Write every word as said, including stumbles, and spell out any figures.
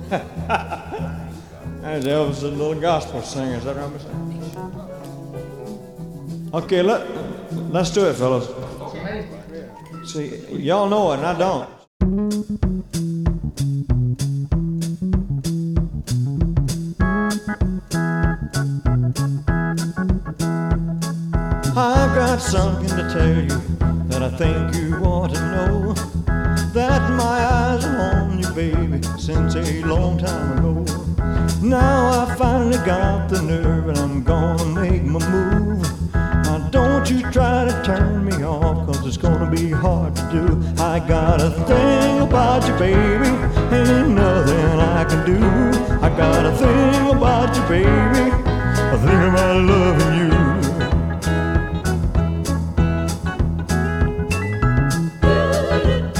There's Elvis, a little gospel singer. Is that right? Okay, let, let's do it, fellas. See, y'all know it and I don't. I've got something to tell you that I think you ought to know. That my eyes are on you, baby, since a long time ago. Now I finally got the nerve and I'm gonna make my move. Now don't you try to turn me off, cause it's gonna be hard to do. I got a thing about you, baby, ain't nothing I can do. I got a thing about you, baby, a thing about loving you.